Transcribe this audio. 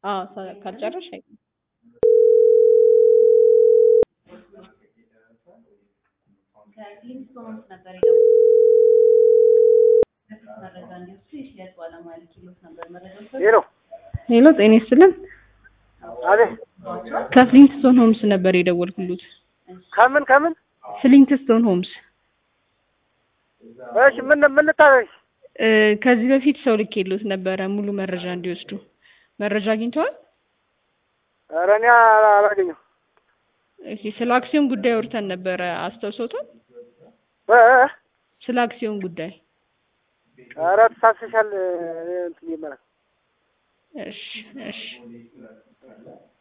ካልጨረሽ ሄሎ ሄሎ ጤና ይስጥልን አቤት ከፍሊንትስቶን ሆምስ ነበር የደወልኩሉት ከምን ፍሊንትስቶን ሆምስ እሺ ምን ታረሽ ከዚህ በፊት ሰው ልኬልዎት ነበረ ሙሉ መረጃ እንዲወስዱ መረጃ አግኝተዋል ኧረ እኔ አላገኘሁም እሺ ስለ አክሲዮን ጉዳይ ወርተን ነበረ አስተውሶታል ስለ አክሲዮን ጉዳይ ኧረ ተሳስሻል እንትን ይመራል እሺ